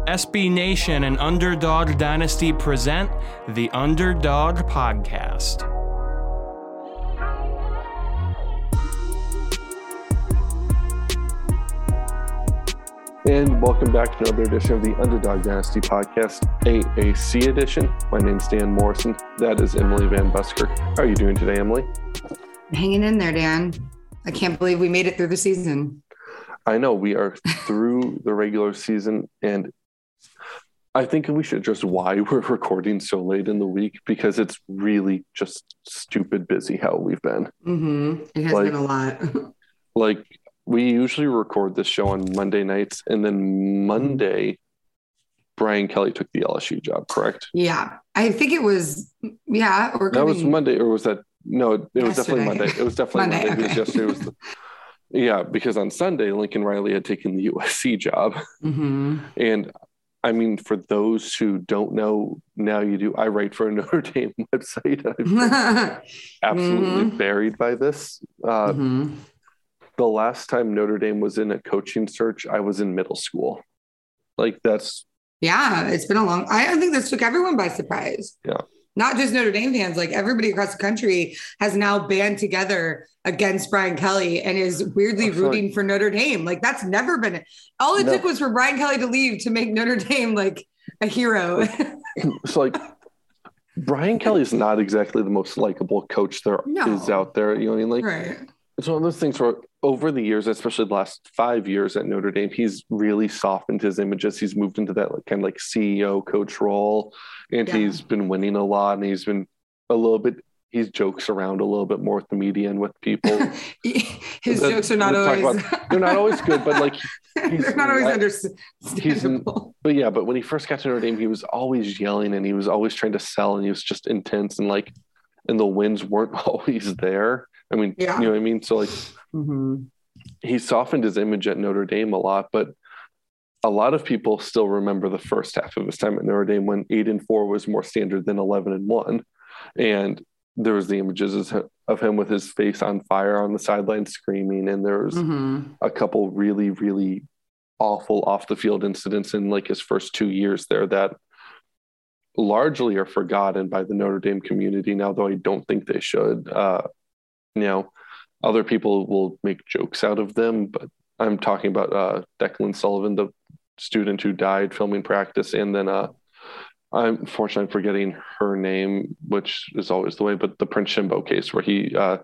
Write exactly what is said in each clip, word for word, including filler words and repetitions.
S B Nation and Underdog Dynasty present the Underdog Podcast. And welcome back to another edition of the Underdog Dynasty Podcast, A A C edition. My name's Dan Morrison. That is Emily Van Busker. How are you doing today, Emily? Hanging in there, Dan. I can't believe we made it through the season. I know we are through the regular season, and I think we should address why we're recording so late in the week, because it's really just stupid busy how we've been. Mm-hmm. It has like, been a lot. like we usually record this show on Monday nights, and then Monday, Brian Kelly took the L S U job, correct? Yeah. I think it was, yeah. Or that was Monday, or was that? No, it yesterday. was definitely Monday. It was definitely Monday, Monday because okay. yesterday was the, yeah, because on Sunday, Lincoln Riley had taken the U S C job. Mm-hmm. And I mean, for those who don't know, now you do. I write for a Notre Dame website. I've been absolutely mm-hmm. buried by this. Uh, mm-hmm. The last time Notre Dame was in a coaching search, I was in middle school. Like that's. Yeah, it's been a long, I, I think this took everyone by surprise. Yeah. Not just Notre Dame fans, like everybody across the country has now band together against Brian Kelly and is weirdly rooting like, for Notre Dame. Like that's never been, all it no. took was for Brian Kelly to leave to make Notre Dame like a hero. It's like Brian Kelly is not exactly the most likable coach there no. is out there. You know what I mean? Like right. It's one of those things where over the years, especially the last five years at Notre Dame, he's really softened his images. He's moved into that like, kind of like C E O coach role, and yeah. he's been winning a lot, and he's been a little bit, he jokes around a little bit more with the media and with people. His the, jokes are not always, about, they're not always good, but like, he's, they're not always understandable. But yeah, but when he first got to Notre Dame, he was always yelling and he was always trying to sell, and he was just intense, and like, and the wins weren't always there. I mean, yeah. you know what I mean? So like, mm-hmm. he softened his image at Notre Dame a lot, but a lot of people still remember the first half of his time at Notre Dame when eight and four was more standard than eleven and one. And there was the images of him with his face on fire on the sideline screaming. And there was mm-hmm. a couple really, really awful off the field incidents in like his first two years there that largely are forgotten by the Notre Dame community now, though I don't think they should. Uh, you know, other people will make jokes out of them, but I'm talking about uh, Declan Sullivan, the student who died filming practice. And then uh, I'm fortunately forgetting her name, which is always the way, but the Prince Shimbo case where he uh,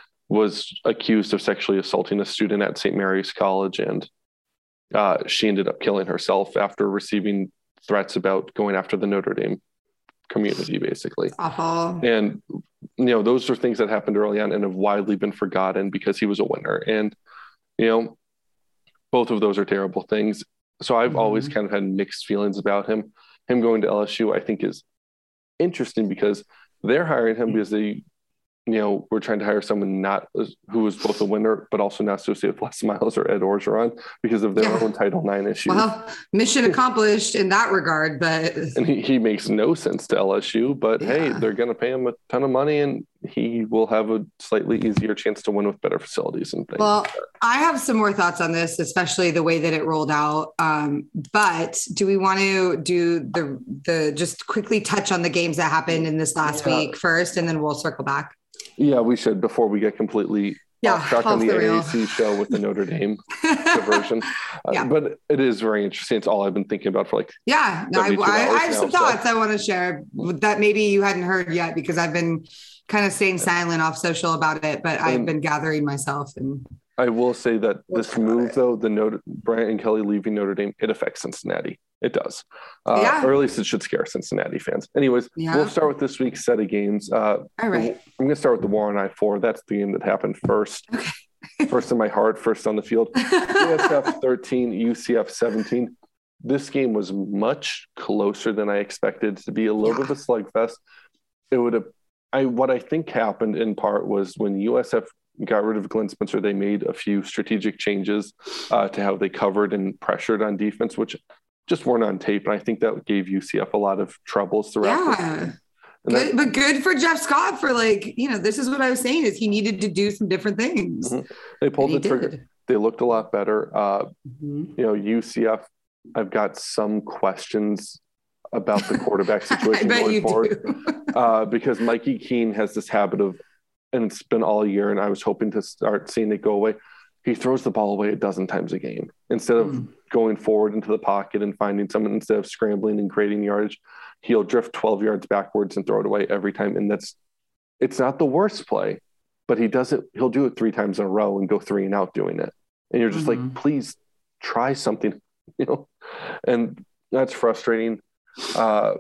was accused of sexually assaulting a student at Saint Mary's College. And uh, she ended up killing herself after receiving threats about going after the Notre Dame community, basically. Awful. And, you know, those are things that happened early on and have widely been forgotten because he was a winner. And, you know, both of those are terrible things. So I've mm-hmm. always kind of had mixed feelings about him. Him going to L S U, I think, is interesting because they're hiring him because they, you know, we're trying to hire someone not who was both a winner, but also not associated with Les Miles or Ed Orgeron because of their yeah. own Title nine issues. Well, mission accomplished in that regard, but and he, he makes no sense to L S U. But yeah. hey, they're going to pay him a ton of money, and he will have a slightly easier chance to win with better facilities and things. Well, like that. I have some more thoughts on this, especially the way that it rolled out. Um, but do we want to do the the just quickly touch on the games that happened in this last yeah. week first, and then we'll circle back? Yeah, we should before we get completely yeah, off track on the, the A A C show with the Notre Dame diversion. Yeah. Uh, but it is very interesting. It's all I've been thinking about for like yeah. No, I, I, I have now, some so. thoughts I want to share that maybe you hadn't heard yet because I've been kind of staying silent off social about it, but I've and been gathering myself. And I will say that this move, it. though, the Notre Brian Kelly leaving Notre Dame, it affects Cincinnati. It does. Uh, yeah. Or at least it should scare Cincinnati fans. Anyways, yeah. we'll start with this week's set of games. Uh, All right. I'm going to start with the War on I four. That's the game that happened first. Okay. First in my heart, first on the field. U S F thirteen, U C F seventeen. This game was much closer than I expected to be. A little yeah. bit of a slugfest. It would have. I what I think happened in part was when U S F got rid of Glenn Spencer, they made a few strategic changes uh, to how they covered and pressured on defense, which just weren't on tape. And I think that gave U C F a lot of troubles throughout. Yeah. Good, that, but good for Jeff Scott for like, you know, this is what I was saying is he needed to do some different things. Mm-hmm. They pulled the trigger. They looked a lot better. Uh, mm-hmm. You know, U C F I've got some questions about the quarterback situation I bet going you forward. do. uh, because Mikey Keene has this habit of, and it's been all year, and I was hoping to start seeing it go away. He throws the ball away a dozen times a game. Instead of mm. going forward into the pocket and finding someone, instead of scrambling and creating yardage, he'll drift twelve yards backwards and throw it away every time. And that's, it's not the worst play, but he does it, he'll do it three times in a row and go three and out doing it. And you're just mm-hmm. like, please try something, you know? And that's frustrating. Uh,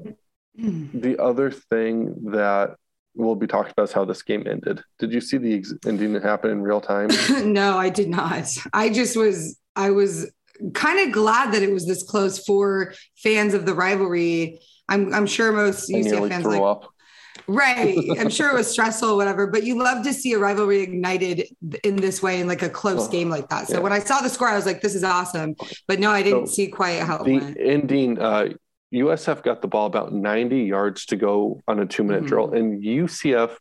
the other thing that we'll be talking about is how this game ended. Did you see the ex- ending happen in real time? No, I did not. I just was, I was kind of glad that it was this close for fans of the rivalry. I'm, I'm sure most U C F fans like, up. Right. I'm sure it was stressful, whatever, but you love to see a rivalry ignited in this way in like a close oh, game like that. So yeah. when I saw the score, I was like, this is awesome. But no, I didn't so see quite how it the went. ending, uh, U S F got the ball about ninety yards to go on a two-minute mm-hmm. drill, and U C F,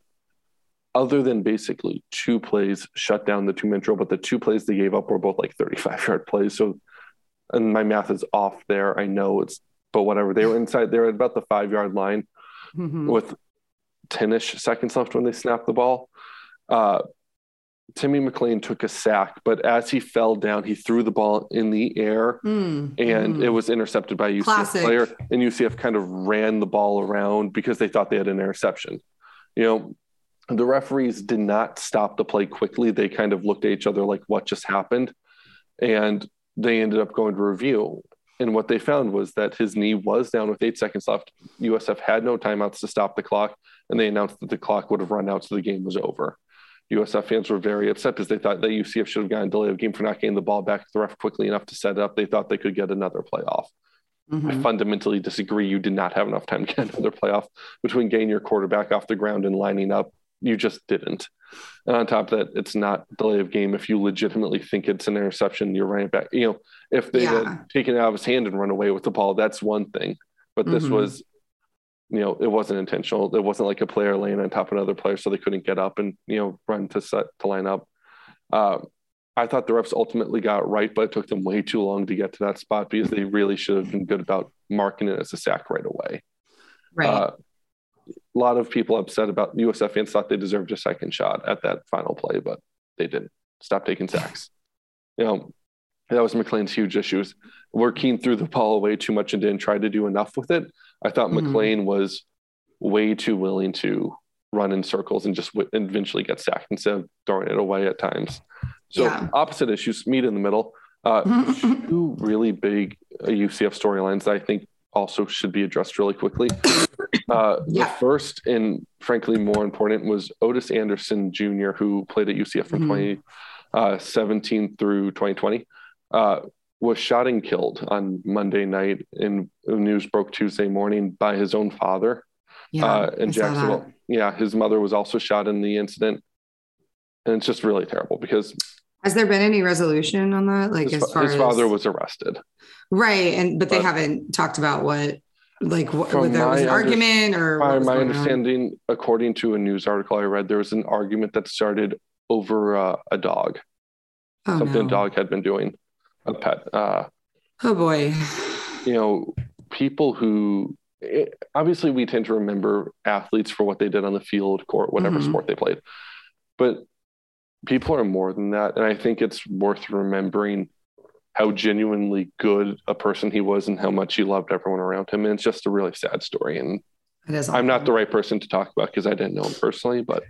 other than basically two plays, shut down the two-minute drill, but the two plays they gave up were both like thirty-five-yard plays. So, and my math is off there. I know it's, but whatever. They were inside. They were at about the five-yard line mm-hmm. with ten-ish seconds left when they snapped the ball. Uh, Timmy McClain took a sack, but as he fell down, he threw the ball in the air mm, and mm. it was intercepted by a U C F Classic. player. And U C F kind of ran the ball around because they thought they had an interception. You know, the referees did not stop the play quickly. They kind of looked at each other like, what just happened? And they ended up going to review. And what they found was that his knee was down with eight seconds left. U S F had no timeouts to stop the clock, and they announced that the clock would have run out, so the game was over. U S F fans were very upset because they thought that U C F should have gotten a delay of game for not getting the ball back to the ref quickly enough to set it up. They thought they could get another playoff. Mm-hmm. I fundamentally disagree. You did not have enough time to get another playoff between getting your quarterback off the ground and lining up. You just didn't. And on top of that, it's not delay of game. If you legitimately think it's an interception, you're running back. You know, if they yeah. had taken it out of his hand and run away with the ball, that's one thing. But this mm-hmm. was, you know, it wasn't intentional. It wasn't like a player laying on top of another player so they couldn't get up and, you know, run to set to line up. Uh, I thought the refs ultimately got it right, but it took them way too long to get to that spot because they really should have been good about marking it as a sack right away. Right. Uh, a lot of people upset about U S F fans thought they deserved a second shot at that final play, but they didn't. Stop taking sacks. You know, that was McClain's huge issues. Where Keene threw the ball away too much and didn't try to do enough with it. I thought mm-hmm. McClain was way too willing to run in circles and just w- eventually get sacked instead of throwing it away at times. So yeah. opposite issues, meet in the middle. Uh, two really big uh, U C F storylines that I think also should be addressed really quickly. Uh, yeah. The first and frankly more important was Otis Anderson Junior, who played at U C F from mm-hmm. twenty seventeen through twenty twenty. Uh, was shot and killed on Monday night, and news broke Tuesday morning by his own father yeah, uh, in Jacksonville. Yeah, his mother was also shot in the incident. And it's just really terrible because... Has there been any resolution on that? Like his, as far his as... father was arrested. Right, and but they but, haven't talked about what, like what, whether there was an argument or... My, my understanding, on? according to a news article I read, there was an argument that started over uh, a dog. Oh, Something no. a dog had been doing. A pet. Uh, oh boy. You know, people who it, obviously we tend to remember athletes for what they did on the field, court, whatever mm-hmm. sport they played. But people are more than that. And I think it's worth remembering how genuinely good a person he was and how much he loved everyone around him. And it's just a really sad story. And it is I'm not the right person to talk about because I didn't know him personally, but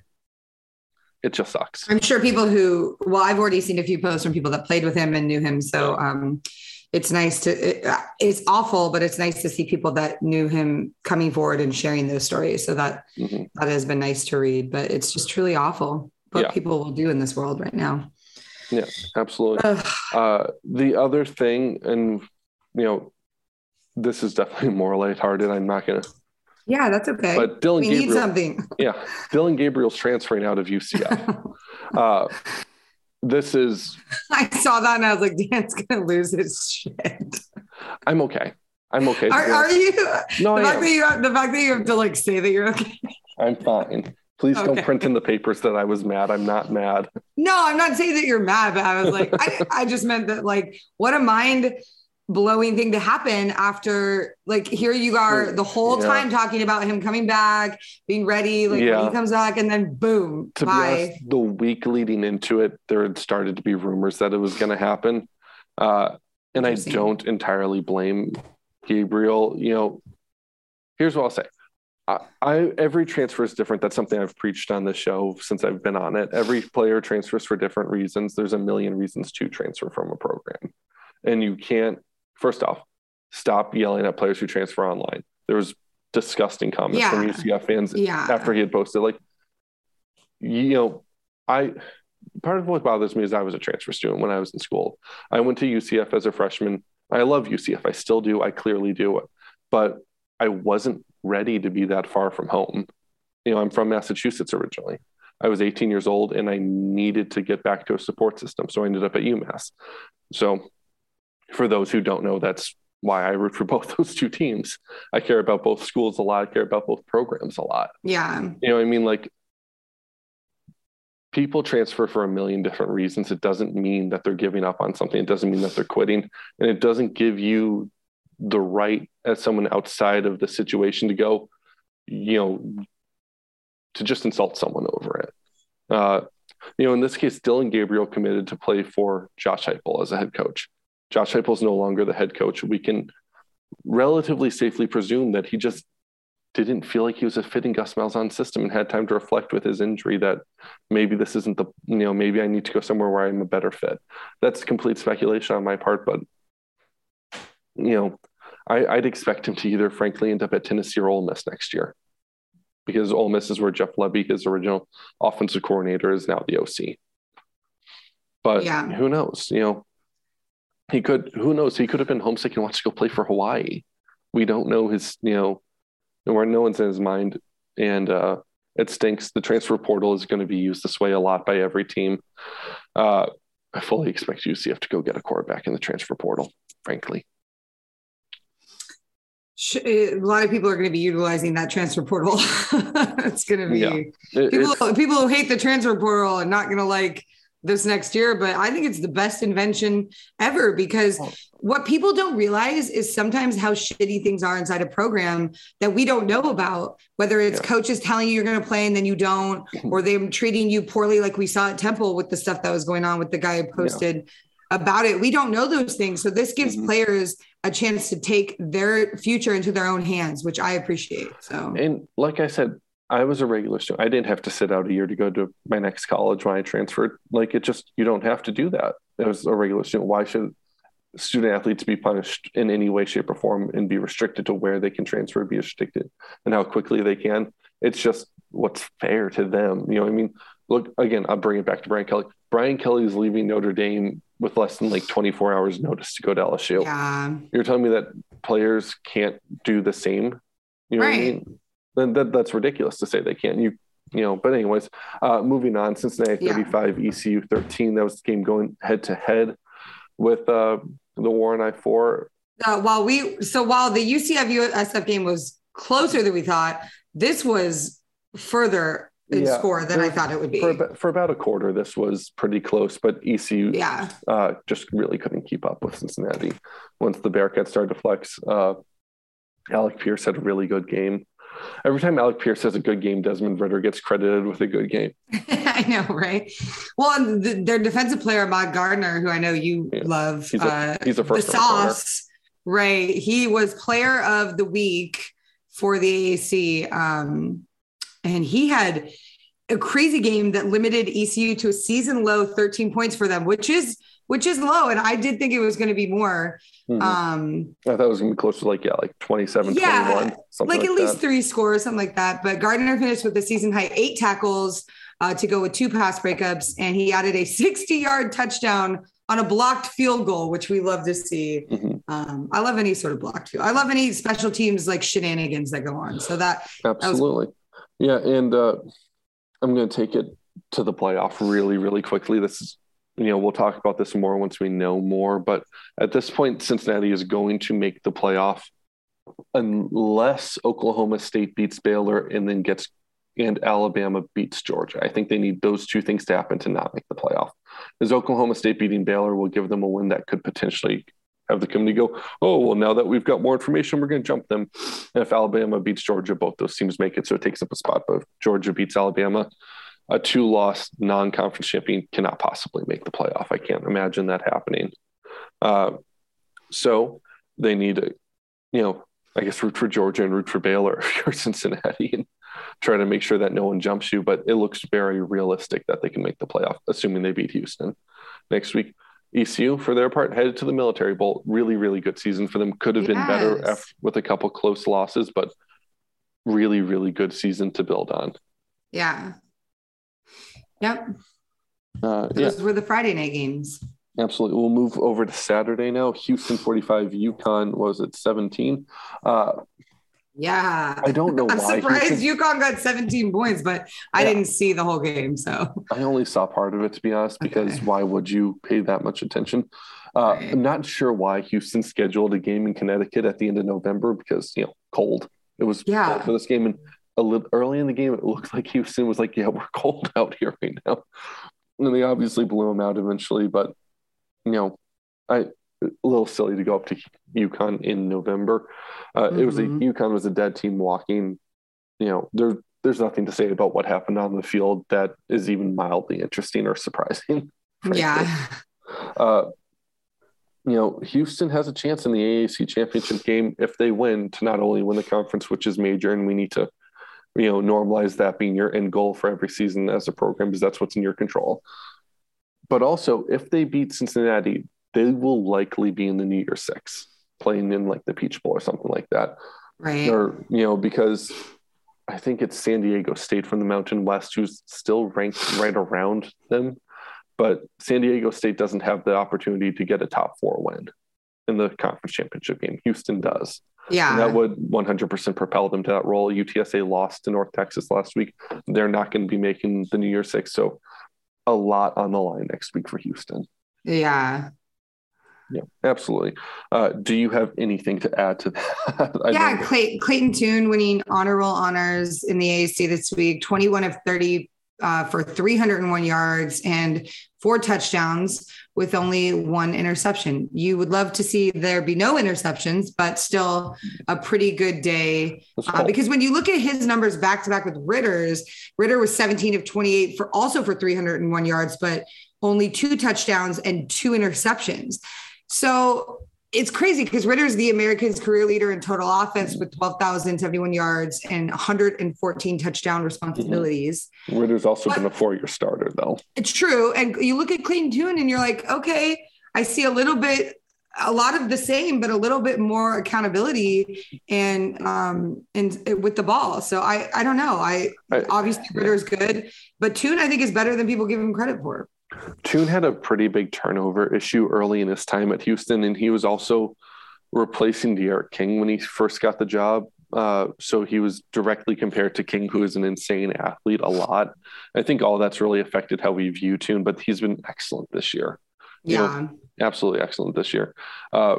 it just sucks. I'm sure people who, well, I've already seen a few posts from people that played with him and knew him. So um, it's nice to, it, it's awful, but it's nice to see people that knew him coming forward and sharing those stories. So that, mm-hmm. that has been nice to read, but it's just truly awful what yeah. people will do in this world right now. Yeah, absolutely. uh, the other thing, and you know, this is definitely more lighthearted. I'm not going to, Yeah, that's okay. But Dylan we Gabriel, need something. Yeah, Dylan Gabriel's transferring out of U C F. uh, this is. I saw that and I was like, Dan's gonna lose his shit. I'm okay. I'm okay. Are, are you? No, the I fact am. that you have, the fact that you have to like say that you're okay. I'm fine. Please okay. don't print in the papers that I was mad. I'm not mad. No, I'm not saying that you're mad, but I was like, I, I just meant that like, what a mind blowing thing to happen after, like, here you are the whole yeah. time talking about him coming back, being ready, like yeah. when he comes back, and then boom, to bye. Be honest, the week leading into it, there had started to be rumors that it was going to happen. Uh, and I don't entirely blame Gabriel. You know, here's what I'll say. I, I every transfer is different. That's something I've preached on the show since I've been on it. Every player transfers for different reasons. There's a million reasons to transfer from a program. And you can't, first off, stop yelling at players who transfer online. There was disgusting comments yeah. from U C F fans yeah. after he had posted. Like, you know, I part of what bothers me is I was a transfer student when I was in school. I went to U C F as a freshman. I love U C F. I still do. I clearly do. But I wasn't ready to be that far from home. You know, I'm from Massachusetts originally. I was eighteen years old and I needed to get back to a support system. So I ended up at UMass. So for those who don't know, that's why I root for both those two teams. I care about both schools a lot. I care about both programs a lot. Yeah. You know what I mean? Like, people transfer for a million different reasons. It doesn't mean that they're giving up on something. It doesn't mean that they're quitting. And it doesn't give you the right as someone outside of the situation to go, you know, to just insult someone over it. Uh, you know, in this case, Dylan Gabriel committed to play for Josh Heupel as a head coach. Josh Heupel is no longer the head coach. We can relatively safely presume that he just didn't feel like he was a fit in Gus Malzahn's system and had time to reflect with his injury that maybe this isn't the, you know, maybe I need to go somewhere where I'm a better fit. That's complete speculation on my part, but, you know, I, I'd expect him to either, frankly, end up at Tennessee or Ole Miss next year, because Ole Miss is where Jeff Lebby, his original offensive coordinator, is now the O C. But yeah. who knows? You know, he could, who knows? He could have been homesick and wants to go play for Hawaii. We don't know his, you know, where no one's in his mind. And uh, it stinks. The transfer portal is going to be used this way a lot by every team. Uh, I fully expect U C F to go get a quarterback in the transfer portal, frankly. A lot of people are going to be utilizing that transfer portal. It's going to be yeah. it, people, people who hate the transfer portal are not going to like this next year, but I think it's the best invention ever, because what people don't realize is sometimes how shitty things are inside a program that we don't know about, whether it's yeah. coaches telling you you're going to play and then you don't, or them treating you poorly, like we saw at Temple with the stuff that was going on with the guy who posted yeah. about it. We don't know those things. So this gives mm-hmm. players a chance to take their future into their own hands, which I appreciate. So, and like I said, I was a regular student. I didn't have to sit out a year to go to my next college when I transferred. Like, it just, you don't have to do that as a regular student. Why should student athletes be punished in any way, shape, or form and be restricted to where they can transfer, be restricted and how quickly they can? It's just what's fair to them. You know what I mean? Look, again, I'll bring it back to Brian Kelly. Brian Kelly is leaving Notre Dame with less than like twenty-four hours notice to go to L S U. Yeah. You're telling me that players can't do the same? You know right. what I mean? Then that, that's ridiculous to say they can't. You, you know, but anyways, uh, moving on, Cincinnati thirty-five, yeah. E C U thirteen. That was the game going head to head with uh, the Warren I four. Uh, while we, so while the U C F U S F game was closer than we thought, this was further in yeah, score than for, I thought it would be. For, for about a quarter, this was pretty close, but E C U yeah. uh, just really couldn't keep up with Cincinnati. Once the Bearcats started to flex, uh, Alec Pierce had a really good game. Every time Alec Pierce has a good game, Desmond Ritter gets credited with a good game. I know, right? Well, the, their defensive player, Ahmad Gardner, who I know you yeah. love. He's a, uh, he's a first the sauce, right? He was player of the week for the A A C. Um, and he had a crazy game that limited E C U to a season low thirteen points for them, which is which is low. And I did think it was going to be more. Mm-hmm. Um, I thought it was going to be close to like, yeah, like twenty-seven, yeah, twenty-one, something like, like at least that. three scores, something like that. But Gardner finished with a season high eight tackles uh, to go with two pass breakups. And he added a sixty yard touchdown on a blocked field goal, which we love to see. Mm-hmm. Um, I love any sort of blocked field. I love any special teams like shenanigans that go on. So that absolutely. That was- yeah. And uh, I'm going to take it to the playoff really, really quickly. This is, you know, we'll talk about this more once we know more, but at this point, Cincinnati is going to make the playoff unless Oklahoma State beats Baylor and then gets, and Alabama beats Georgia. I think they need those two things to happen to not make the playoff. As Oklahoma State beating Baylor will give them a win that could potentially have the committee go, oh, well, now that we've got more information, we're going to jump them. And if Alabama beats Georgia, both those teams make it, so it takes up a spot. But if Georgia beats Alabama, a two-loss non-conference champion cannot possibly make the playoff. I can't imagine that happening. Uh, so they need to, you know, I guess root for Georgia and root for Baylor if you're Cincinnati and try to make sure that no one jumps you. But it looks very realistic that they can make the playoff, assuming they beat Houston next week. E C U, for their part, headed to the Military Bowl. Really, really good season for them. Could have been yes. better after, with a couple close losses, but really, really good season to build on. Yeah. Yep. Uh, Those yeah. were the Friday night games. Absolutely. We'll move over to Saturday now. Houston forty-five, UConn was at seventeen. Uh, yeah. I don't know I'm why. I'm surprised Houston... UConn got seventeen points, but I yeah. didn't see the whole game. So I only saw part of it, to be honest, because okay. why would you pay that much attention? Uh, right. I'm not sure why Houston scheduled a game in Connecticut at the end of November because, you know, cold. It was yeah. cold for this game. And a little early in the game, it looked like Houston was like, yeah, we're cold out here right now. And they obviously blew them out eventually, but you know, I a little silly to go up to UConn in November. Uh, mm-hmm. It was a UConn was a dead team walking. You know, there there's nothing to say about what happened on the field that is even mildly interesting or surprising. Frankly. Yeah. Uh, you know, Houston has a chance in the A A C championship game if they win to not only win the conference, which is major, and we need to, you know, normalize that being your end goal for every season as a program because that's what's in your control. But also, if they beat Cincinnati, they will likely be in the New Year's Six, playing in like the Peach Bowl or something like that. Right. Or, you know, because I think it's San Diego State from the Mountain West who's still ranked right around them. But San Diego State doesn't have the opportunity to get a top four win in the conference championship game. Houston does. Yeah. And that would one hundred percent propel them to that role. U T S A lost to North Texas last week. They're not going to be making the New Year's Six. So a lot on the line next week for Houston. Yeah. Yeah, absolutely. Uh, do you have anything to add to that? yeah, Clay, Clayton Tune winning honor roll honors in the A A C this week, twenty-one of thirty uh, for three hundred one yards and four touchdowns with only one interception. You would love to see there be no interceptions, but still a pretty good day. Uh, because when you look at his numbers back to back with Ritter's, Ritter was seventeen of twenty-eight for also for three hundred one yards, but only two touchdowns and two interceptions. So it's crazy because Ritter's the America's career leader in total offense with twelve thousand seventy-one yards and one hundred fourteen touchdown responsibilities. Mm-hmm. Ritter's also but, been a four-year starter, though. It's true. And you look at Clayton Tune and you're like, okay, I see a little bit, a lot of the same, but a little bit more accountability and um and with the ball. So I I don't know. I, I obviously yeah. Ritter's good, but Tune I think is better than people give him credit for. Tune had a pretty big turnover issue early in his time at Houston, and he was also replacing De'Aaron King when he first got the job. Uh, so he was directly compared to King, who is an insane athlete a lot. I think all that's really affected how we view Tune, but he's been excellent this year. You yeah. know, absolutely excellent this year. Uh,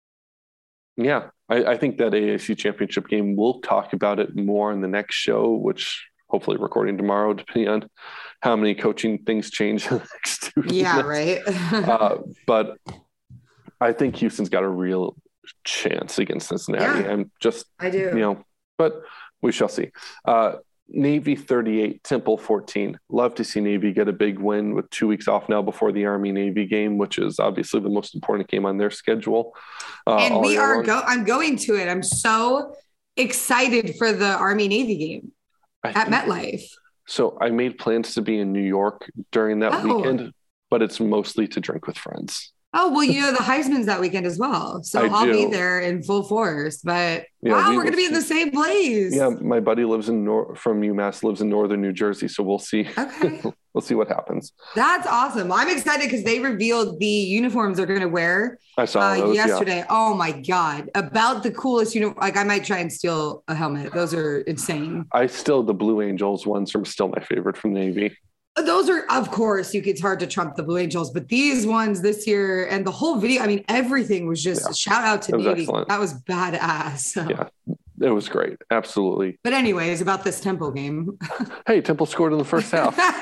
yeah, I, I think that A A C championship game, we'll talk about it more in the next show, which hopefully recording tomorrow, depending on how many coaching things change in the next two Yeah, minutes. right. uh, but I think Houston's got a real chance against Cincinnati. Yeah, I'm just, I do. You know, but we shall see. Uh, Navy thirty-eight, Temple fourteen. Love to see Navy get a big win with two weeks off now before the Army-Navy game, which is obviously the most important game on their schedule. Uh, and we are go. I'm going to it. I'm so excited for the Army-Navy game I at MetLife. So I made plans to be in New York during that oh. weekend, but it's mostly to drink with friends. Oh, well, you know, the Heisman's that weekend as well. So I I'll do. be there in full force, but yeah, wow, we we're going to be in the same place. Yeah. My buddy lives in Nor- from UMass, lives in Northern New Jersey. So we'll see. Okay. We'll see what happens. That's awesome. I'm excited because they revealed the uniforms they're going to wear. I saw uh, those, yesterday. Yeah. Oh my God. About the coolest uniform. Like I might try and steal a helmet. Those are insane. I still, the Blue Angels ones are still my favorite from Navy. Those are, of course, you, it's hard to trump the Blue Angels, but these ones this year and the whole video, I mean, everything was just yeah. shout out to Navy. Excellent. That was badass. So. Yeah, it was great. Absolutely. But anyways, about this Temple game. Hey, Temple scored in the first half.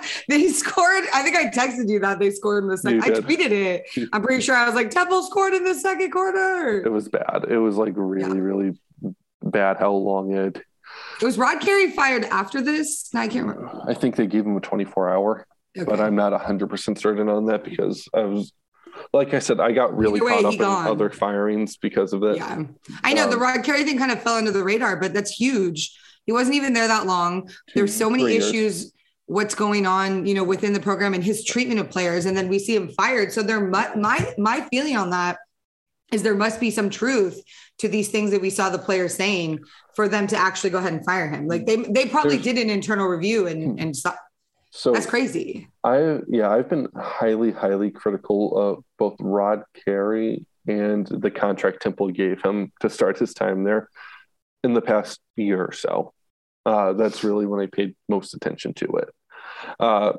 They scored. I think I texted you that they scored in the second. I tweeted it. I'm pretty sure I was like, Temple scored in the second quarter. It was bad. It was like really, yeah. really bad how long it. Was Rod Carey fired after this? I can't remember. I think they gave him a twenty-four hour, okay. but I'm not one hundred percent certain on that because I was, like I said, I got really way, caught up in gone. other firings because of it. Yeah, I know um, the Rod Carey thing kind of fell under the radar, but that's huge. He wasn't even there that long. There's so many issues. Years. What's going on, you know, within the program and his treatment of players, and then we see him fired. So there, my my, my feeling on that is there must be some truth to these things that we saw the players saying for them to actually go ahead and fire him. Like they they probably There's, did an internal review and and stop. So that's crazy. I yeah, I've been highly highly critical of both Rod Carey and the contract Temple gave him to start his time there in the past year or so. Uh, that's really when I paid most attention to it. Uh,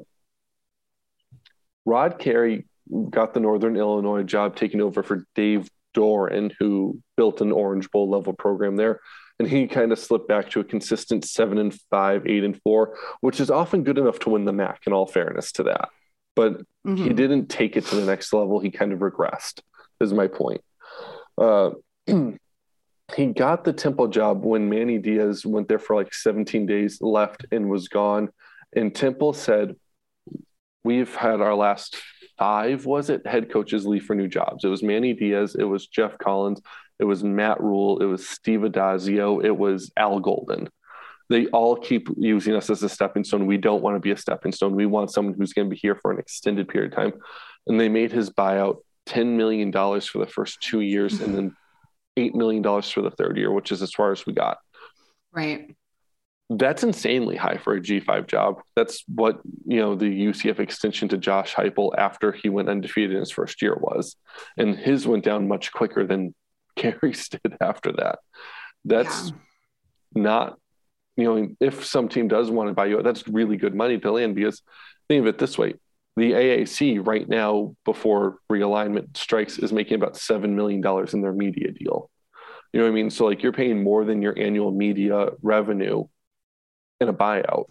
Rod Carey got the Northern Illinois job taking over for Dave Doran, who built an Orange Bowl level program there. And he kind of slipped back to a consistent seven and five, eight and four, which is often good enough to win the M A C, in all fairness to that. But mm-hmm. he didn't take it to the next level. He kind of regressed, is my point. Uh, He got the Temple job when Manny Diaz went there for like seventeen days, left and was gone. And Temple said, we've had our last five, was it, head coaches leave for new jobs. It was Manny Diaz. It was Jeff Collins. It was Matt Rule. It was Steve Adazio. It was Al Golden. They all keep using us as a stepping stone. We don't want to be a stepping stone. We want someone who's going to be here for an extended period of time. And they made his buyout ten million dollars for the first two years and then eight million dollars for the third year, which is as far as we got. Right. That's insanely high for a G five job. That's what, you know, the U C F extension to Josh Heupel after he went undefeated in his first year was. And his went down much quicker than Carey's did after that. That's yeah. not, you know, if some team does want to buy you, that's really good money to land because think of it this way. The A A C right now, before realignment strikes, is making about seven million dollars in their media deal. You know what I mean? So like you're paying more than your annual media revenue in a buyout.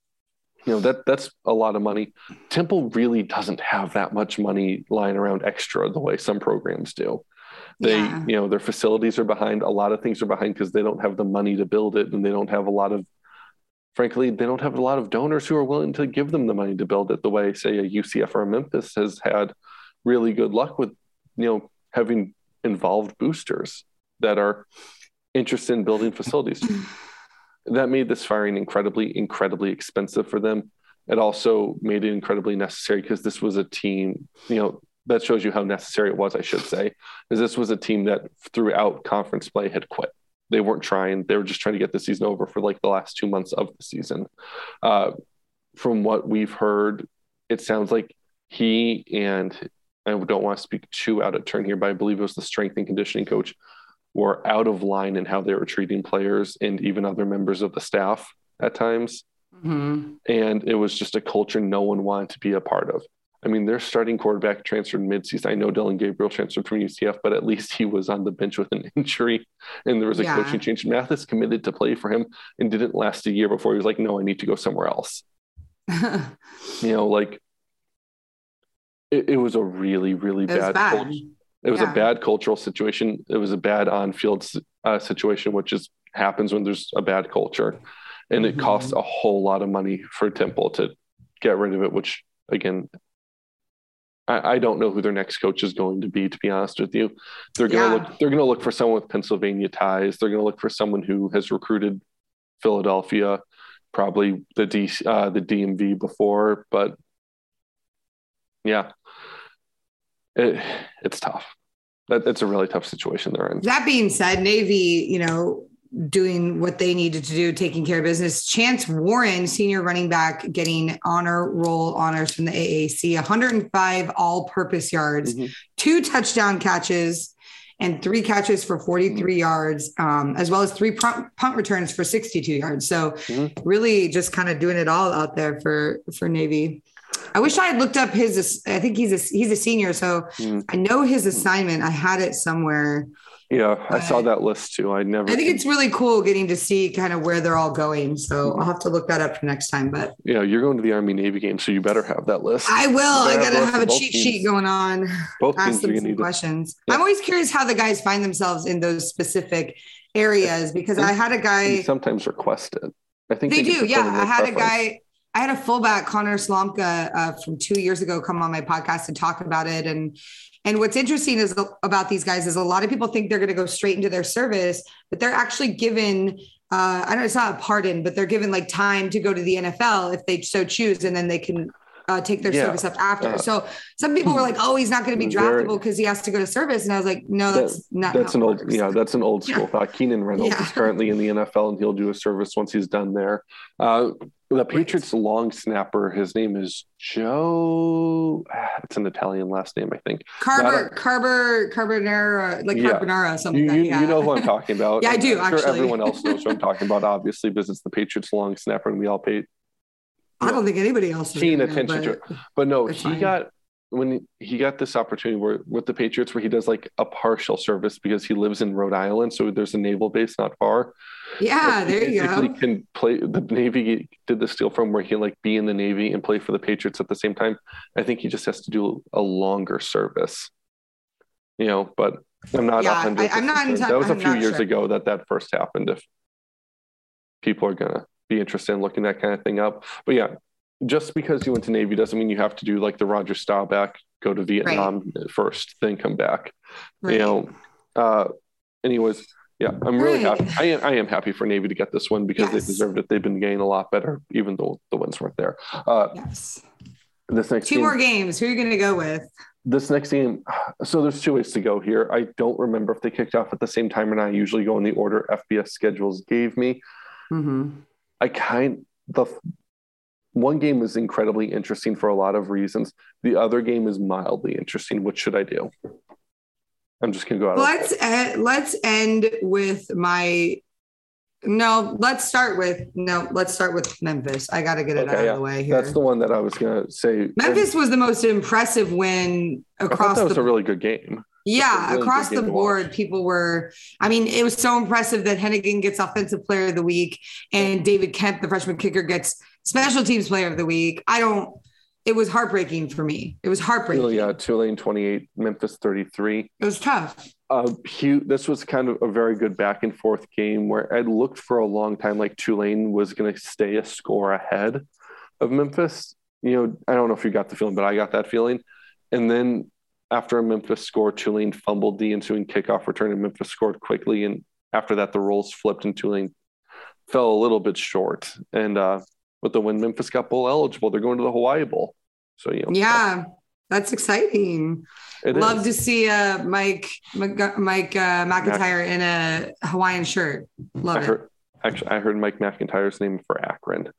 You know, that that's a lot of money. Temple really doesn't have that much money lying around extra the way some programs do. They, yeah. you know, their facilities are behind. A lot of things are behind because they don't have the money to build it and they don't have a lot of Frankly, they don't have a lot of donors who are willing to give them the money to build it the way, say, a U C F or a Memphis has had really good luck with, you know, having involved boosters that are interested in building facilities. That made this firing incredibly, incredibly expensive for them. It also made it incredibly necessary because this was a team, you know, that shows you how necessary it was, I should say, is this was a team that throughout conference play had quit. They weren't trying. They were just trying to get the season over for like the last two months of the season. Uh, from what we've heard, it sounds like he and I don't want to speak too out of turn here, but I believe it was the strength and conditioning coach were out of line in how they were treating players and even other members of the staff at times. Mm-hmm. And it was just a culture no one wanted to be a part of. I mean, their starting quarterback transferred midseason. I know Dylan Gabriel transferred from U C F, but at least he was on the bench with an injury and there was a yeah. coaching change. Mathis committed to play for him and didn't last a year before he was like, no, I need to go somewhere else. You know, like it, it was a really, really it bad, bad. Culture. It was yeah. a bad cultural situation. It was a bad on-field uh, situation, which is happens when there's a bad culture. And mm-hmm. it costs a whole lot of money for Temple to get rid of it, which again, I, I don't know who their next coach is going to be, to be honest with you. They're going to yeah. look, they're going to look for someone with Pennsylvania ties. They're going to look for someone who has recruited Philadelphia, probably the D, uh, the D M V before, but yeah, it, it's tough. That, it's a really tough situation they're in. That being said, Navy, you know, doing what they needed to do, taking care of business. Chance Warren, senior running back, getting honor roll honors from the A A C, one hundred five all-purpose yards, mm-hmm. two touchdown catches, and three catches for forty-three mm-hmm. yards, um, as well as three punt, punt returns for sixty-two yards. So mm-hmm. really just kind of doing it all out there for, for Navy. I wish I had looked up his, I think he's a, he's a senior. So mm-hmm. I know his assignment. I had it somewhere. Yeah, I saw that list too. I never. I think it's really cool getting to see kind of where they're all going. So I'll have to look that up for next time. But yeah, you're going to the Army Navy game, so you better have that list. I will. I got to have a cheat teams. sheet going on. Both Ask teams them are some going to questions. Yeah. I'm always curious how the guys find themselves in those specific areas because I had a guy. They sometimes request it. I think they, they do. Yeah, I had preference. a guy. I had a fullback, Connor Slomka, uh, from two years ago, come on my podcast and talk about it. And and what's interesting is about these guys is a lot of people think they're going to go straight into their service, but they're actually given. Uh, I know it's not a pardon, but they're given like time to go to the N F L if they so choose, and then they can uh, take their yeah. service up after. Uh, so some people were like, "Oh, he's not going to be draftable because he has to go to service," and I was like, "No, that's that, not." That's an old, works. yeah, that's an old school Yeah. thought. Keenan Reynolds Yeah. is currently in the N F L, and he'll do a service once he's done there. Uh, the Patriots long snapper, his name is Joe. It's an Italian last name, I think. Carver, a, Carver, Carbonara, like yeah. Carbonara, something. You, like you, that. Yeah. you know who I'm talking about. Yeah, I do. I'm actually, sure everyone else knows who I'm talking about, obviously, because it's the Patriots long snapper, and we all pay. I don't think anybody else is Keen doing attention it, to it. But no, he fine. got when he got this opportunity where with the Patriots where he does like a partial service because he lives in Rhode Island, so there's a naval base not far. Yeah, so there you go. Can play the Navy did this deal from where he can like be in the Navy and play for the Patriots at the same time. I think he just has to do a longer service, you know. But I'm not. Yeah, one hundred percent I, I'm not. sure. Enti- that was a I'm few not years sure. ago that that first happened. If people are gonna be interested in looking that kind of thing up, but yeah. Just because you went to Navy doesn't mean you have to do like the Roger Staubach, go to Vietnam right. first, then come back. Right. You know, uh, anyways, yeah, I'm really right. happy. I am, I am happy for Navy to get this one because yes. they deserved it. They've been getting a lot better, even though the wins weren't there. Uh, yes. This next two game, more games. Who are you going to go with? This next game. So there's two ways to go here. I don't remember if they kicked off at the same time or not. I usually go in the order F B S schedules gave me. Mm-hmm. I kind the. One game is incredibly interesting for a lot of reasons. The other game is mildly interesting. What should I do? I'm just going to go out. Let's uh, let's end with my. No, let's start with no. Let's start with Memphis. I got to get it okay, out yeah. of the way here. That's the one that I was going to say. Memphis was the most impressive win across. I thought that was the, a really good game. Yeah, really across the board, watch. People were. I mean, it was so impressive that Hennigan gets Offensive Player of the Week and David Kemp, the freshman kicker, gets Special Teams Player of the Week. I don't. It was heartbreaking for me. It was heartbreaking. Yeah, Tulane twenty-eight, Memphis thirty-three. It was tough. Uh, Hugh, this was kind of a very good back and forth game where I looked for a long time like Tulane was going to stay a score ahead of Memphis. You know, I don't know if you got the feeling, but I got that feeling. And then after a Memphis score, Tulane fumbled the ensuing kickoff return, and Memphis scored quickly. And after that, the roles flipped, and Tulane fell a little bit short. And uh, with the win, Memphis got bowl eligible. They're going to the Hawaii Bowl. So, you know. Yeah, that's exciting. It Love is. to see uh, Mike Mike uh, McIntyre Mac- in a Hawaiian shirt. Love I it. Heard, actually, I heard Mike McIntyre's name for Akron.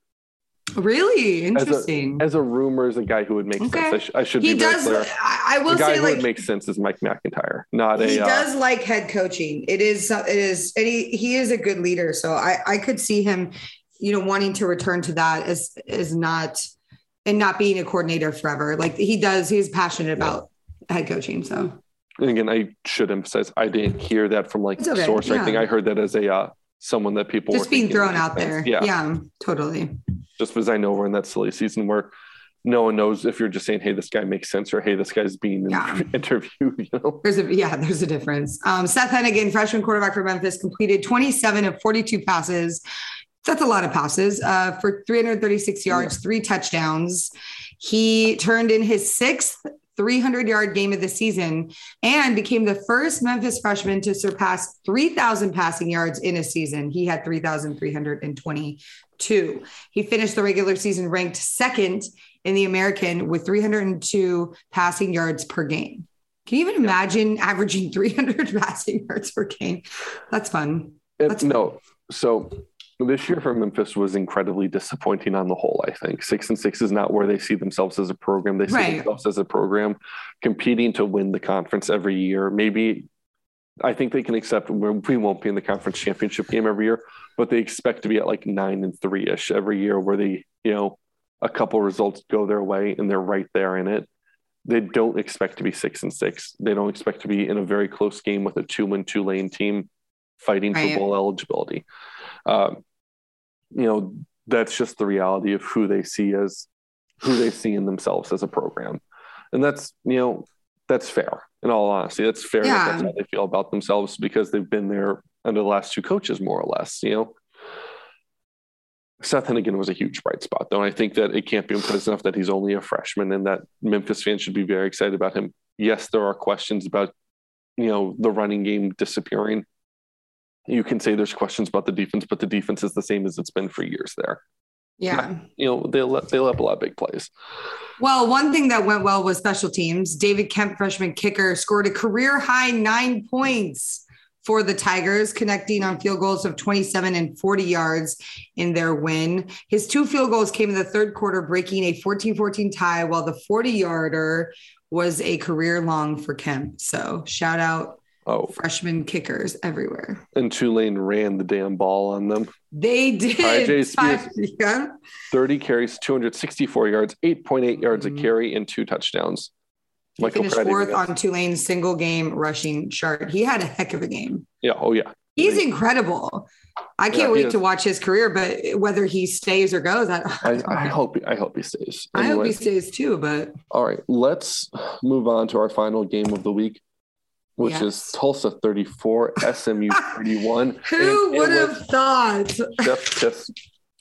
Really interesting. As a, as a rumor, as a guy who would make okay. sense. I, sh- I should he be does. very clear. I, I will the guy say, who like, would make sense is Mike McIntyre, not he a. does uh, like head coaching. It is. It is, and he he is a good leader. So I I could see him, you know, wanting to return to that as is not, and not being a coordinator forever. Like he does. He's passionate about yeah. head coaching. So. And again, I should emphasize, I didn't hear that from like okay. source or yeah. anything. I heard that as a uh, someone that people just were being thrown out there. Yeah. yeah, totally. Just because I know we're in that silly season where no one knows if you're just saying, "Hey, this guy makes sense," or "Hey, this guy's being yeah. interviewed." You know, there's a yeah, there's a difference. Um, Seth Hennigan, freshman quarterback for Memphis, completed twenty-seven of forty-two passes. That's a lot of passes uh, for three hundred thirty-six yards, yeah. three touchdowns. He turned in his sixth three hundred yard game of the season and became the first Memphis freshman to surpass three thousand passing yards in a season. He had three thousand three hundred twenty-two. He finished the regular season ranked second in the American with three hundred two passing yards per game. Can you even imagine yeah. averaging three hundred passing yards per game? That's fun. That's it, no. So this year for Memphis was incredibly disappointing on the whole, I think. Six and six is not where they see themselves as a program. They see right. themselves as a program competing to win the conference every year. Maybe I think they can accept we won't be in the conference championship game every year, but they expect to be at like nine and three-ish every year where they, you know, a couple results go their way and they're right there in it. they don't expect to be six and six. They don't expect to be in a very close game with a two-win Tulane team fighting right. for bowl eligibility. Um, you know, that's just the reality of who they see as who they see in themselves as a program. And that's, you know, that's fair. In all honesty, that's fair. Yeah. That that's how they feel about themselves because they've been there under the last two coaches, more or less, you know. Seth Hennigan was a huge bright spot, though. I think that it can't be emphasized enough that he's only a freshman and that Memphis fans should be very excited about him. Yes, there are questions about, you know, the running game disappearing. You can say there's questions about the defense, but the defense is the same as it's been for years there. Yeah. You know, they let, they let up a lot of big plays. Well, one thing that went well was special teams. David Kemp, freshman kicker, scored a career high nine points for the Tigers, connecting on field goals of twenty-seven and forty yards in their win. His two field goals came in the third quarter, breaking a fourteen fourteen tie, while the forty-yarder was a career long for Kemp. So shout out oh. freshman kickers everywhere. And Tulane ran the damn ball on them. They did. I J Spears, Five, yeah. thirty carries, two hundred sixty-four yards, eight point eight yards mm-hmm. a carry, and two touchdowns. He Michael finished Pratt fourth on Tulane's single game rushing chart. He had a heck of a game. Yeah. Oh, yeah. He's he, incredible. I can't yeah, wait to watch his career, but whether he stays or goes, I, I, I hope I hope he stays. Anyway. I hope he stays too. But all right, let's move on to our final game of the week, which yes. is Tulsa thirty-four, S M U thirty-one. Who would have thought? Jeff Kiss.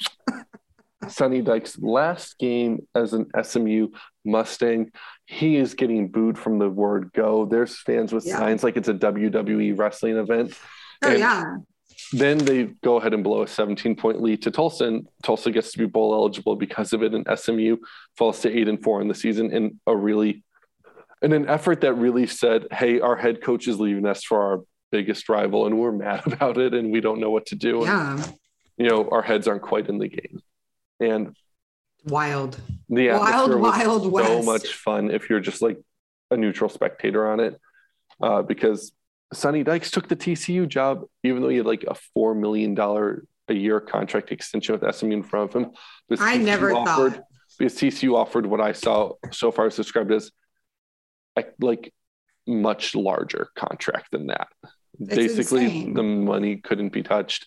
Sonny Dykes' last game as an S M U Mustang. He is getting booed from the word go. There's fans with yeah. signs like it's a W W E wrestling event. Oh, and yeah. Then they go ahead and blow a seventeen-point lead to Tulsa, and Tulsa gets to be bowl eligible because of it, and S M U falls to eight and four in the season in a really in an effort that really said, hey, our head coach is leaving us for our biggest rival, and we're mad about it, and we don't know what to do. Yeah. And, you know, our heads aren't quite in the game. And wild, the wild, wild so west. much fun if you're just like a neutral spectator on it, uh, because Sonny Dykes took the T C U job, even though he had like a four million dollars a year contract extension with S M U in front of him. Because I T C U never offered, thought because T C U offered what I saw so far is described as like, like much larger contract than that. That's Basically, insane. The money couldn't be touched.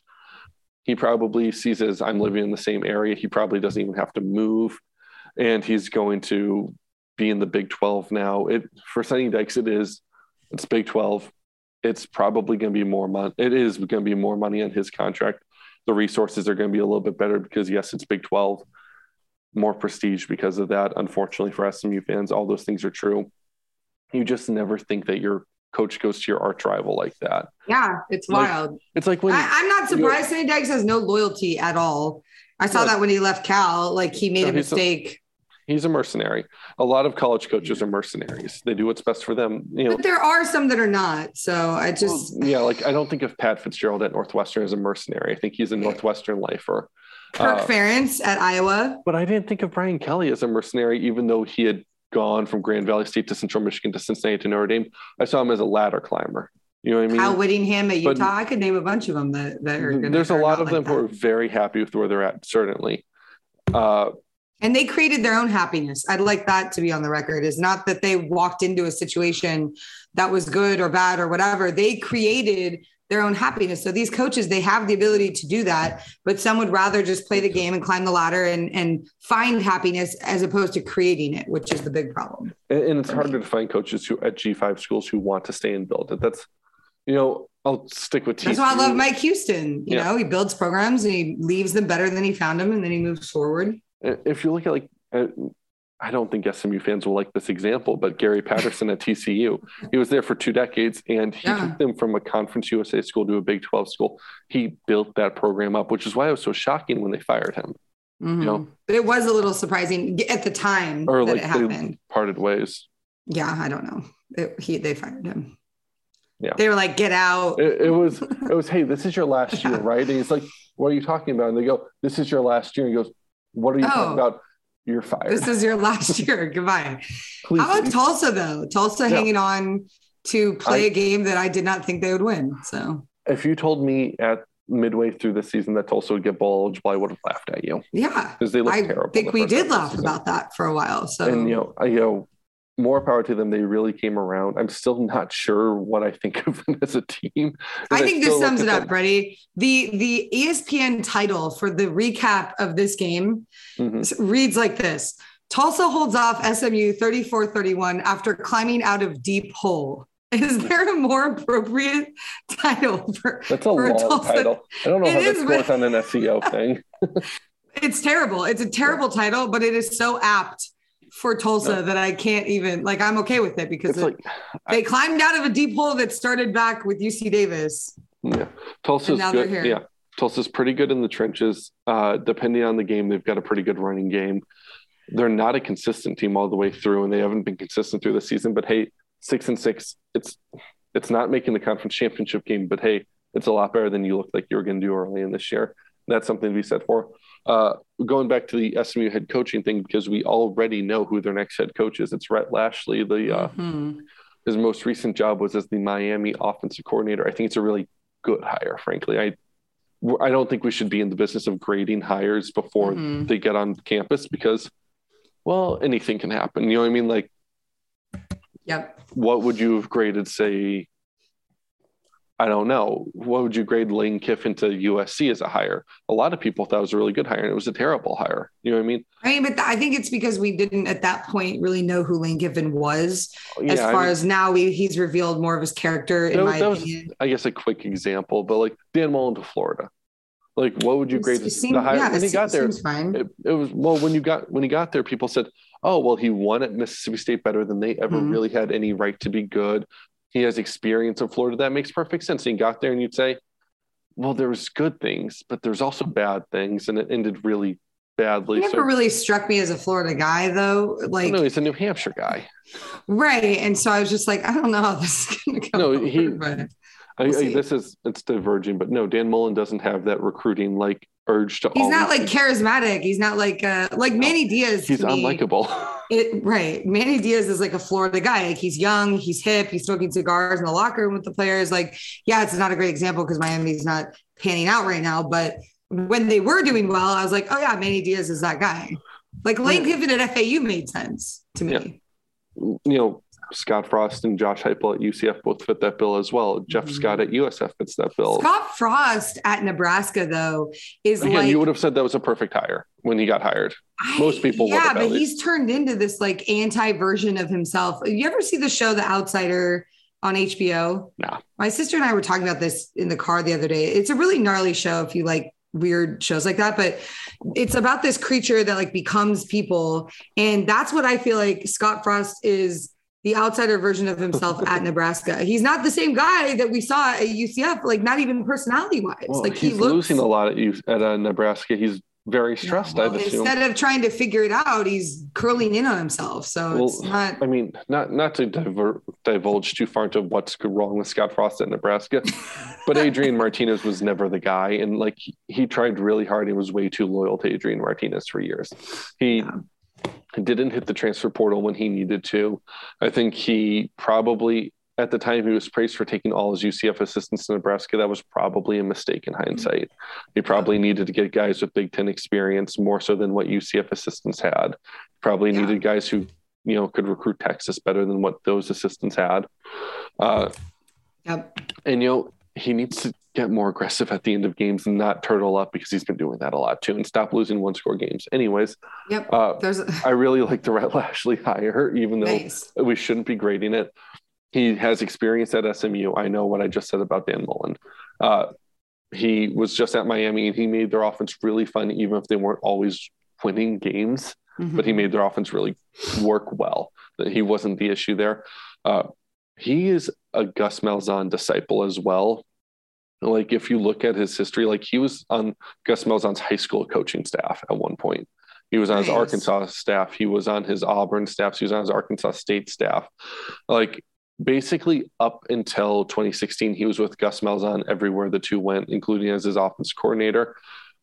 He probably sees it as I'm living in the same area. He probably doesn't even have to move. And he's going to be in the Big twelve now. It for Sonny Dykes, it is. It's Big twelve. It's probably going to be more money. It is going to be more money on his contract. The resources are going to be a little bit better because, yes, it's Big twelve. More prestige because of that. Unfortunately for S M U fans, all those things are true. You just never think that your coach goes to your arch rival like that. Yeah, it's like, wild. It's like when I, I'm not surprised Sonny Dykes has no loyalty at all. I saw yeah. that when he left Cal, like he made no, a mistake. A, he's a mercenary. A lot of college coaches are mercenaries. They do what's best for them. You know, but there are some that are not. So I just well, yeah, like I don't think of Pat Fitzgerald at Northwestern as a mercenary. I think he's a Northwestern lifer. Kirk uh, Ferentz at Iowa. But I didn't think of Brian Kelly as a mercenary, even though he had gone from Grand Valley State to Central Michigan to Cincinnati to Notre Dame. I saw him as a ladder climber. You know what I mean? Kyle Whittingham at Utah. But I could name a bunch of them that, that are going to There's a lot of like them that. who are very happy with where they're at, certainly. Uh, and they created their own happiness. I'd like that to be on the record. Is not that they walked into a situation that was good or bad or whatever. They created their own happiness. So these coaches, they have the ability to do that, but some would rather just play the game and climb the ladder and, and find happiness as opposed to creating it, which is the big problem. And, and it's harder to find coaches who at G five schools who want to stay and build it. That's, you know, I'll stick with T C U. That's why I love Mike Houston. You yeah. know, he builds programs and he leaves them better than he found them, and then he moves forward. If you look at like, uh, I don't think S M U fans will like this example, but Gary Patterson at T C U, he was there for two decades and he yeah. took them from a Conference U S A school to a Big twelve school. He built that program up, which is why it was so shocking when they fired him. Mm-hmm. You know, it was a little surprising at the time or that like it happened. Parted ways. Yeah, I don't know. It, he they fired him. Yeah, they were like, "Get out." It, it was. It was. Hey, this is your last year, right? And he's like, "What are you talking about?" And they go, "This is your last year." And he goes, "What are you oh. talking about?" You're fired. This is your last year. Goodbye. Please, How about please. Tulsa though? Tulsa yeah. hanging on to play I, a game that I did not think they would win. So if you told me at midway through the season that Tulsa would get bowl eligible, I would have laughed at you. Yeah, because they look I terrible. I think we did laugh about that for a while. So and you know, I you know, more power to them. They really came around. I'm still not sure what I think of them as a team. I think I this sums it up, Brady. The the E S P N title for the recap of this game mm-hmm. reads like this: Tulsa holds off S M U thirty-four thirty-one after climbing out of deep hole. Is there a more appropriate title for That's a for long Tulsa? title. I don't know it how that is, scores on an S E O thing. It's terrible. It's a terrible title, but it is so apt for Tulsa no. that I can't even, like, I'm okay with it because it, like, they I, climbed out of a deep hole that started back with U C Davis. Yeah. Tulsa's good. Yeah. Tulsa's pretty good in the trenches. Uh, depending on the game, they've got a pretty good running game. They're not a consistent team all the way through, and they haven't been consistent through the season, but hey, six and six, it's, it's not making the conference championship game, but hey, it's a lot better than you looked like you were going to do early in this year. That's something to be said for. Uh, going back to the S M U head coaching thing, because we already know who their next head coach is. It's Rhett Lashley. The uh, mm-hmm. His most recent job was as the Miami offensive coordinator. I think it's a really good hire, frankly. I I don't think we should be in the business of grading hires before mm-hmm. they get on campus because, well, anything can happen. You know what I mean? Like, yep. What would you have graded, say, I don't know. What would you grade Lane Kiffin to U S C as a hire? A lot of people thought it was a really good hire, and it was a terrible hire. You know what I mean? I mean, but th- I think it's because we didn't at that point really know who Lane Kiffin was. Yeah, as far I mean, as now, we, he's revealed more of his character, in my that opinion. Was, I guess, a quick example, but like Dan Mullen to Florida. Like, what would you grade it seemed, the hire? Yeah, when he got there, it, it was well. When you got when he got there, people said, "Oh, well, he won at Mississippi State better than they ever mm-hmm. really had any right to be good. He has experience in Florida." That makes perfect sense. And he got there and you'd say, well, there's good things, but there's also bad things. And it ended really badly. He never so, really struck me as a Florida guy, though. Like, no, he's a New Hampshire guy. Right. And so I was just like, I don't know how this is going to go. No, over, he, but I, we'll I, this is, it's diverging, but no, Dan Mullen doesn't have that recruiting, like, urge to He's always not like charismatic. He's not like, uh, like Manny Diaz. He's unlikable. It, right. Manny Diaz is like a Florida guy. Like, he's young, he's hip, he's smoking cigars in the locker room with the players. Like, yeah, it's not a great example because Miami's not panning out right now. But when they were doing well, I was like, oh yeah, Manny Diaz is that guy. Like Lane yeah. Kiffin at F A U made sense to me. Yeah. You know, Scott Frost and Josh Heupel at U C F both fit that bill as well. Jeff mm-hmm. Scott at U S F fits that bill. Scott Frost at Nebraska, though, is Again, like... you would have said that was a perfect hire when he got hired. I, Most people would Yeah, have. but he's turned into this like anti-version of himself. You ever see the show The Outsider on H B O? No. My sister and I were talking about this in the car the other day. It's a really gnarly show if you like weird shows like that, but it's about this creature that like becomes people. And that's what I feel like Scott Frost is, the outsider version of himself at Nebraska. He's not the same guy that we saw at U C F, like not even personality wise. Well, like he's he looks, losing a lot at, U- at uh, Nebraska. He's very stressed. Yeah, well, I'd assume. Instead of trying to figure it out, he's curling in on himself. So well, it's not. I mean, not not to diver, divulge too far into what's wrong with Scott Frost at Nebraska, but Adrian Martinez was never the guy, and like he, he tried really hard. He was way too loyal to Adrian Martinez for years. He. Yeah. Didn't hit the transfer portal when he needed to. I think he probably, at the time he was praised for taking all his U C F assistants to Nebraska, that was probably a mistake in hindsight. He probably needed to get guys with Big Ten experience more so than what U C F assistants had. Probably yeah. needed guys who, you know, could recruit Texas better than what those assistants had. Uh, yep. And, you know, he needs to get more aggressive at the end of games and not turtle up because he's been doing that a lot too, and stop losing one score games. Anyways, yep. Uh, There's a- I really like the Rhett Lashley hire, even though nice. we shouldn't be grading it. He has experience at S M U. I know what I just said about Dan Mullen. Uh, he was just at Miami and he made their offense really fun, even if they weren't always winning games, mm-hmm. but he made their offense really work well. He wasn't the issue there. Uh, he is a Gus Malzahn disciple as well. Like if you look at his history, like he was on Gus Malzahn's high school coaching staff at one point. He was on nice. his Arkansas staff. He was on his Auburn staff. He was on his Arkansas State staff. Like basically up until twenty sixteen, he was with Gus Malzahn everywhere the two went, including as his offense coordinator.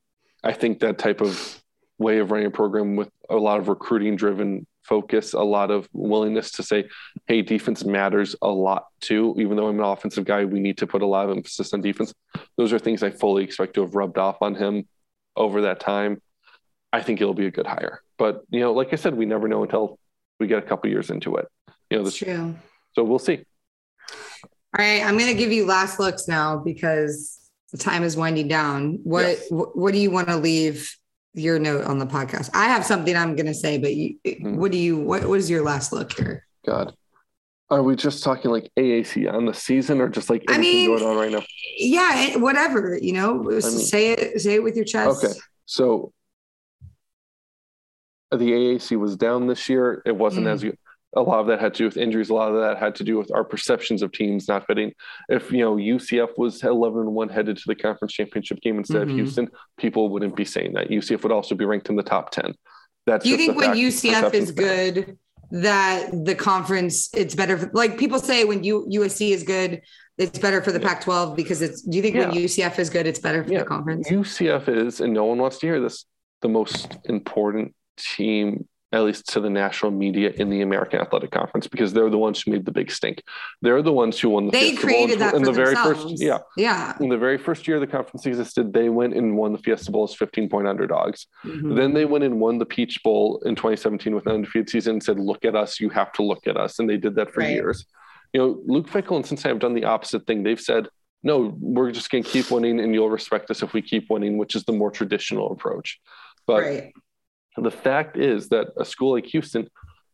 I think that type of way of running a program with a lot of recruiting driven focus, a lot of willingness to say, hey, defense matters a lot too. Even though I'm an offensive guy, we need to put a lot of emphasis on defense. Those are things I fully expect to have rubbed off on him over that time. I think it'll be a good hire. But, you know, like I said, we never know until we get a couple years into it. You know, That's this, true. So we'll see. All right, I'm going to give you last looks now because the time is winding down. What yes. wh- What do you want to leave your note on the podcast? I have something I'm going to say, but you, mm. what do you? What was your last look here? God, are we just talking like A A C on the season, or just like anything I mean, going on right now? Yeah, whatever. You know, I mean, say it. Say it with your chest. Okay, so the A A C was down this year. It wasn't mm. as good. A lot of that had to do with injuries. A lot of that had to do with our perceptions of teams not fitting. If, you know, U C F was eleven and one headed to the conference championship game instead mm-hmm. of Houston, people wouldn't be saying that. U C F would also be ranked in the top ten. That's Do you think when U C F is good, that the conference, it's better for, like people say when U, USC is good, it's better for the yeah. Pac twelve because it's, do you think yeah. when U C F is good, it's better for yeah. the conference? U C F is, and no one wants to hear this, the most important team, at least to the national media in the American Athletic Conference, because they're the ones who made the big stink. They're the ones who won the They Fiesta created Bowl that in for the very themselves. first, yeah, yeah. In the very first year the conference existed, they went and won the Fiesta Bowl as fifteen point underdogs. Mm-hmm. Then they went and won the Peach Bowl in twenty seventeen with an undefeated season and said, "Look at us, you have to look at us," and they did that for right. years. You know, Luke Fickell and Cincinnati have done the opposite thing. They've said, "No, we're just going to keep winning, and you'll respect us if we keep winning," which is the more traditional approach. But right. the fact is that a school like Houston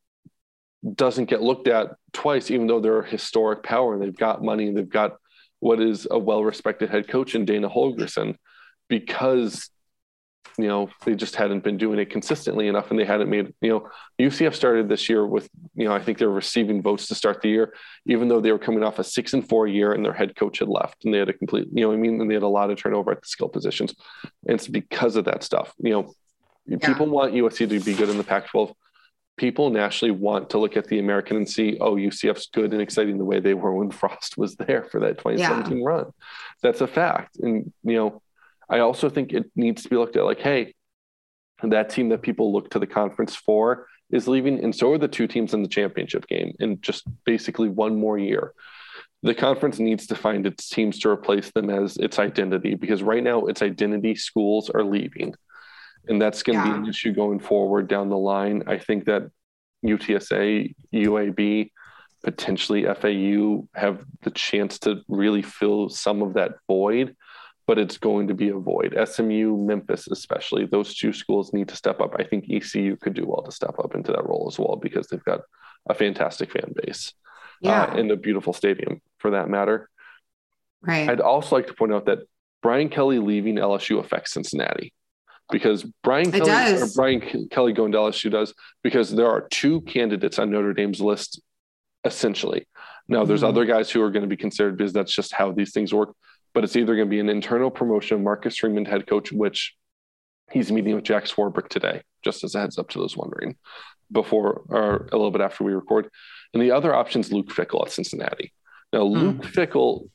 doesn't get looked at twice, even though they're a historic power and they've got money and they've got what is a well-respected head coach in Dana Holgorsen, because, you know, they just hadn't been doing it consistently enough and they hadn't made, you know, U C F started this year with, you know, I think they were receiving votes to start the year, even though they were coming off a six and four year and their head coach had left and they had a complete, you know what I mean? And they had a lot of turnover at the skill positions. And it's because of that stuff. You know, yeah. people want U S C to be good in the Pac twelve. People nationally want to look at the American and see, oh, U C F's good and exciting the way they were when Frost was there for that twenty seventeen yeah. run. That's a fact. And, you know, I also think it needs to be looked at like, hey, that team that people look to the conference for is leaving. And so are the two teams in the championship game in just basically one more year. The conference needs to find its teams to replace them as its identity, because right now its identity schools are leaving. And that's going to yeah. be an issue going forward down the line. I think that U T S A, U A B, potentially F A U have the chance to really fill some of that void, but it's going to be a void. S M U, Memphis especially, those two schools need to step up. I think E C U could do well to step up into that role as well, because they've got a fantastic fan base yeah. uh, and a beautiful stadium for that matter. Right. I'd also like to point out that Brian Kelly leaving L S U affects Cincinnati. Because Brian Kelly, or Brian Kelly going to L S U does, because there are two candidates on Notre Dame's list, essentially. Now, there's mm-hmm. other guys who are going to be considered because that's just how these things work. But it's either going to be an internal promotion of Marcus Freeman, head coach, which he's meeting with Jack Swarbrick today, just as a heads up to those wondering, before or a little bit after we record. And the other option is Luke Fickell at Cincinnati. Now, mm. Luke Fickell,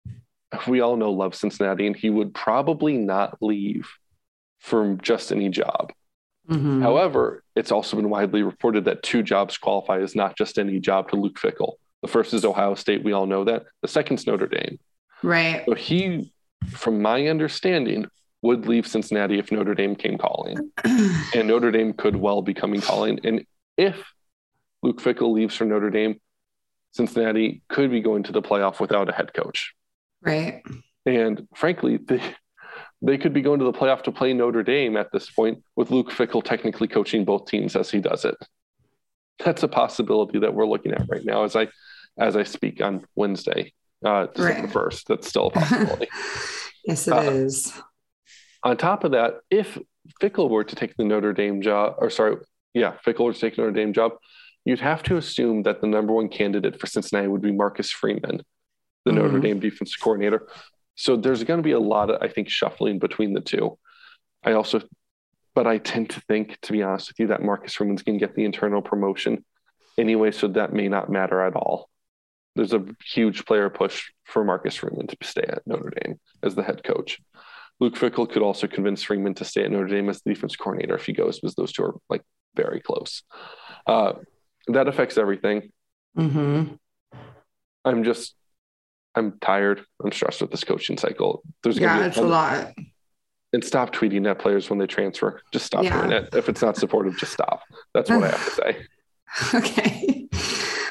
we all know, loves Cincinnati, and he would probably not leave from just any job. Mm-hmm. However, it's also been widely reported that two jobs qualify as not just any job to Luke Fickell. The first is Ohio State. We all know that. The second is Notre Dame. Right. So he, from my understanding, would leave Cincinnati if Notre Dame came calling. And Notre Dame could well be coming calling. And if Luke Fickell leaves for Notre Dame, Cincinnati could be going to the playoff without a head coach. Right. And frankly, the They could be going to the playoff to play Notre Dame at this point, with Luke Fickell technically coaching both teams as he does it. That's a possibility that we're looking at right now as I as I speak on Wednesday, uh, December right. first. That's still a possibility. Yes, it uh, is. On top of that, if Fickell were to take the Notre Dame job, or sorry, yeah, Fickell were to take the Notre Dame job, you'd have to assume that the number one candidate for Cincinnati would be Marcus Freeman, the mm-hmm. Notre Dame defensive coordinator. So there's going to be a lot of, I think, shuffling between the two. I also, but I tend to think, to be honest with you, that Marcus Freeman's going to get the internal promotion anyway, so that may not matter at all. There's a huge player push for Marcus Freeman to stay at Notre Dame as the head coach. Luke Fickell could also convince Freeman to stay at Notre Dame as the defense coordinator if he goes, because those two are like very close. Uh, that affects everything. Mm-hmm. I'm just, I'm tired. I'm stressed with this coaching cycle. There's yeah, be it's a lot. And stop tweeting at players when they transfer. Just stop yeah. doing it. If it's not supportive, just stop. That's what I have to say. Okay.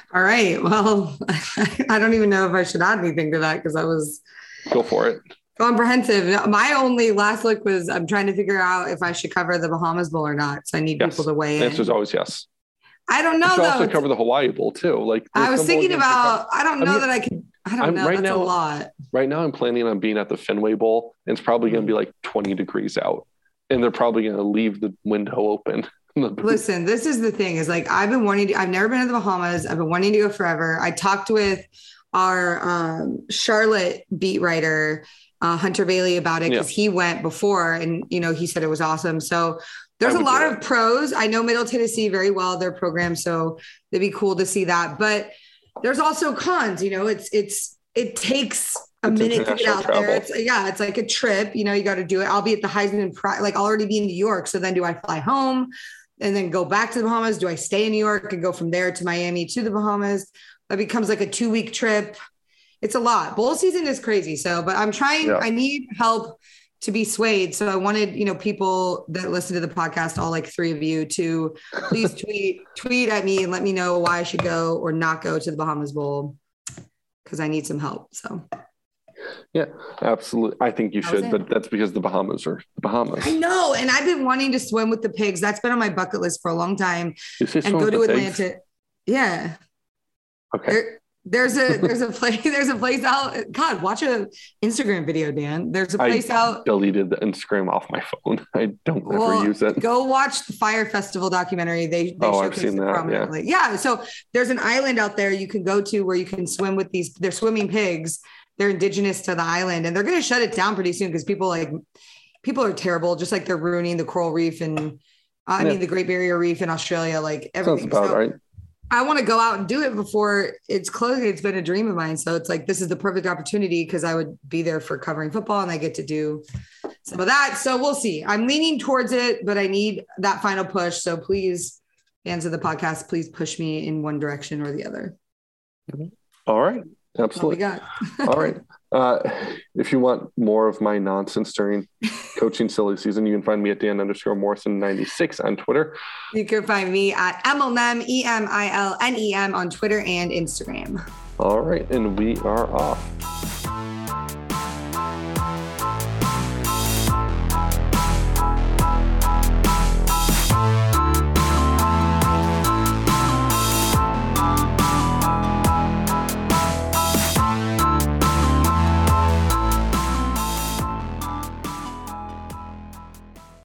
All right. Well, I don't even know if I should add anything to that because I was. Go for it. Comprehensive. My only last look was I'm trying to figure out if I should cover the Bahamas Bowl or not. So I need yes. people to weigh in. The answer is always yes. I don't know. You should though. also cover the Hawaii Bowl too. Like I was thinking about. I don't know I mean, that I could. I don't I'm, know. Right That's now, a lot. Right now, I'm planning on being at the Fenway Bowl, and it's probably going to be like twenty degrees out, and they're probably going to leave the window open. Listen, this is the thing. Is like I've been wanting to. I've never been to the Bahamas. I've been wanting to go forever. I talked with our um, Charlotte beat writer. Uh, Hunter Bailey about it because yeah. he went before and, you know, he said it was awesome. So there's a lot of pros. I know Middle Tennessee very well, their program. So it'd be cool to see that. But there's also cons, you know, it's, it's, it takes a it's minute to get out travel. there. It's yeah, it's like a trip, you know, you got to do it. I'll be at the Heisman, Pri- like I'll already be in New York. So then do I fly home and then go back to the Bahamas? Do I stay in New York and go from there to Miami to the Bahamas? That becomes like a two week trip. It's a lot. Bowl season is crazy. So, but I'm trying, yeah. I need help to be swayed. So I wanted, you know, people that listen to the podcast, all like three of you to please tweet, tweet at me and let me know why I should go or not go to the Bahamas Bowl because I need some help. So. Yeah, absolutely. I think you that should, but that's because the Bahamas are the Bahamas. I know. And I've been wanting to swim with the pigs. That's been on my bucket list for a long time. You say and go to Atlanta. Pigs? Yeah. Okay. There, There's a there's a place there's a place out. God, watch a Instagram video, Dan. There's a place I out. Deleted the Instagram off my phone. I don't well, ever use it. Go watch the Fire Festival documentary. They they oh, I've seen that. Prominently. Yeah. yeah. So there's an island out there you can go to where you can swim with these. They're swimming pigs. They're indigenous to the island, and they're going to shut it down pretty soon because people like people are terrible. Just like they're ruining the coral reef and uh, I yeah. mean the Great Barrier Reef in Australia. Like everything. Sounds about so, right. I want to go out and do it before it's closing. It's been a dream of mine. So it's like, this is the perfect opportunity because I would be there for covering football and I get to do some of that. So we'll see. I'm leaning towards it, but I need that final push. So please, fans of the podcast, please push me in one direction or the other. All right. Absolutely. Got. All right. Uh, if you want more of my nonsense during coaching silly season, you can find me at Dan underscore Morrison ninety-six on Twitter. You can find me at Emilnem, E M I L N E M on Twitter and Instagram. All right. And we are off.